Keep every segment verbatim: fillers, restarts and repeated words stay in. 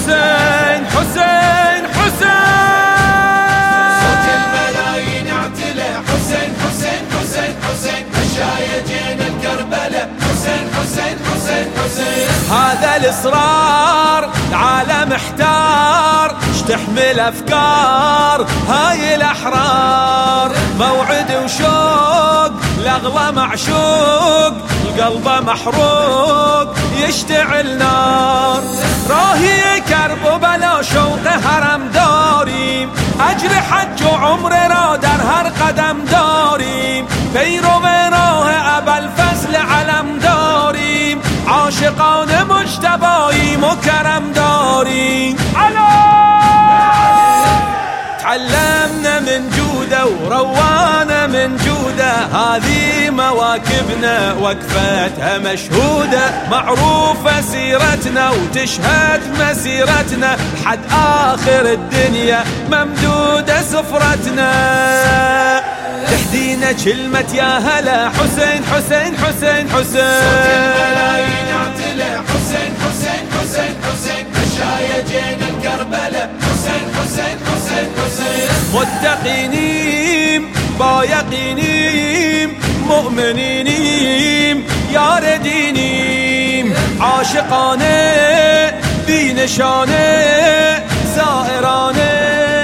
حسين حسين حسين. صوت الملايين اعتلى حسين حسين حسين حسين مشايا جينا الكربلة حسين حسين حسين حسين. هذا الإصرار العالم محتار تحمل أفكار هاي الأحرار. موعد وشوق الأغلى معشوق القلب محروق يشتعل نار. راهي كرب بلا شوق هرم داريم أجر حج وعمر را در هر قدم داريم. پیرو راه ابا الفضل علم داریم عاشقان مجتباییم و کرم داریم. تعلمنا من جوده وروانا من جوده هذه مواكبنا وقفتها مشهودة معروفة سيرتنا وتشهد مسيرتنا حد آخر الدنيا ممدودة سفرتنا. تحدينا كلمة يا هلا حسين حسين حسين حسين. صوت الملايين اعتلى حسين حسين حسين حسين مشايا جينا الكربلة حسين حسين حسين حسين. متقينيم بايقينيم مؤمنينيم ياردينيم عاشقانه بنشانه زائرانه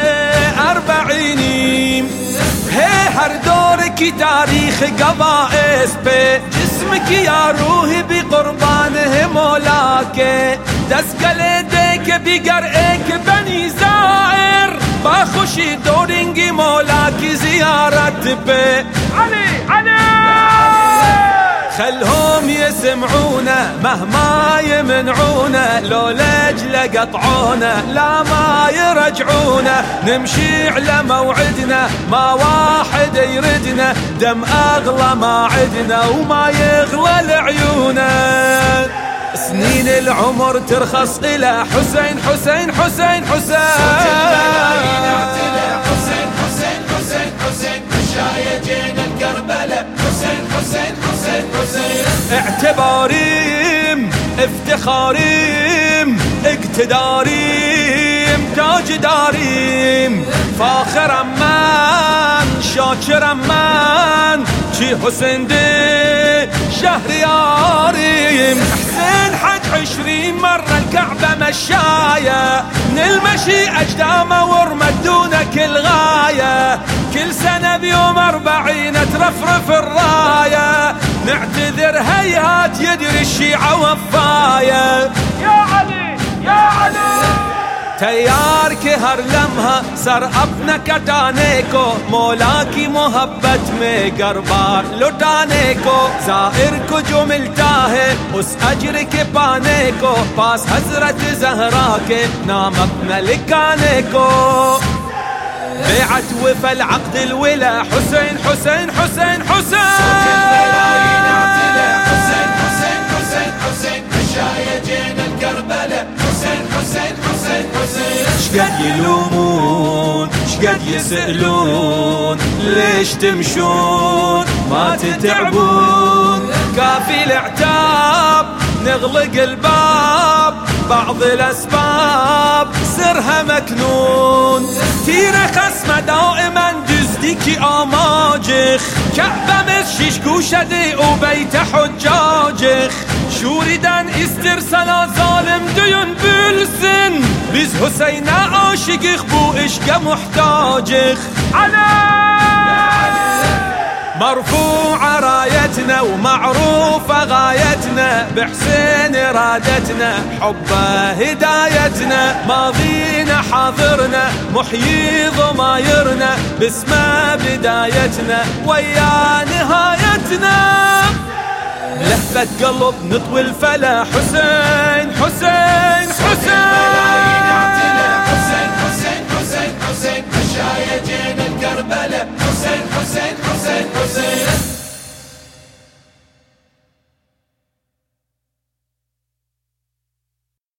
اربعينيم. هي هر دور کی تاریخ گواهی به جسم کی یا روح بی قربانه مولا کے دست گلے دے کے بیگر ایک بنی زائر با خوشی دورنگی مولا کی زیارت پہ. علی علی خلهم يسمعونا مهما يمنعونا لو لجل قطعونا لا ما يرجعونا. نمشي على موعدنا ما واحد يردنا دم أغلى ما عدنا وما يغلى لعيونا. سنين العمر ترخص إلى حسين حسين حسين حسين. حسين حسين حسين حسين مشايا جينا الكربلة حسين حسين حسين حسين. اعتباريم افتخاريم اقتداريم تاج داريم فاخر من شاكر من چی حسين دي شهرياريم. حسين حج عشرين مرة الكعبة مشاية من المشي أجدامه ورمدونك الغاية. كل سنة بيوم أربعين ترفرف الراية نعتذر هيهات يدري الشيعة وفاية. يا علي يا علي تیار کے ہر لمحہ سر اپنا کٹانے کو مولا کی محبت میں گربار لٹانے کو. زائر کو جو ملتا ہے اس اجر کے پانے کو پاس حضرت زہرا کے نام اپنا لکھانے کو. بیعت وفا العقد الولا حسين حسين حسين حسين. صوت الملايين اعتلى حسين حسين حسين حسين مشايا جينا الكربلة حسين حسين حسين حسين. شقد يلومون شقد يسألون ليش تمشون ما تتعبون كافي العتاب نغلق الباب بعض الأسباب سرها مكنون. تیر خسم دائما دزدیکی آماجخ کعبه مشیش گوشده و بیت حجاجخ شوریدن استرسلا ظالم دیون بلسن biz Hüseyin'e aşıkık bu işke muhtacık. مرفوعة رايتنا ومعروفة غايتنا بحسين إرادتنا حبه هدايتنا ماضينا حاضرنا محيي ضمايرنا باسمه بدايتنا ويا نهايتنا. لهفة قلب نطوي الفلا حسين حسين حسين.